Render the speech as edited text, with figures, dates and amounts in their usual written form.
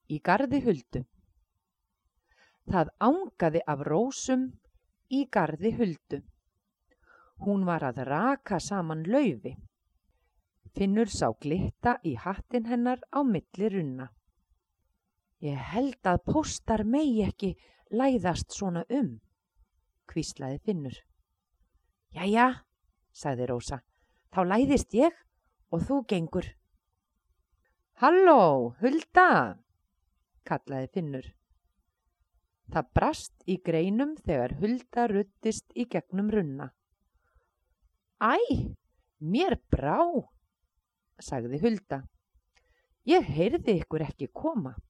í garði Huldu. Það angaði af rósum í garði Huldu. Hún var að raka saman laufi. Finnur sá glitta í hattinn hennar á milli runna. Ég held að póstar megi ekki læðast svona hvíslaði Finnur. Jæja, sagði Rósa, þá læðist ég og þú gengur. Halló, Hulda, kallaði Finnur. Það brast í greinum þegar Hulda ruddist í gegnum runna. Æ, mér brá, sagði Hulda. Ég heyrði ykkur ekki koma.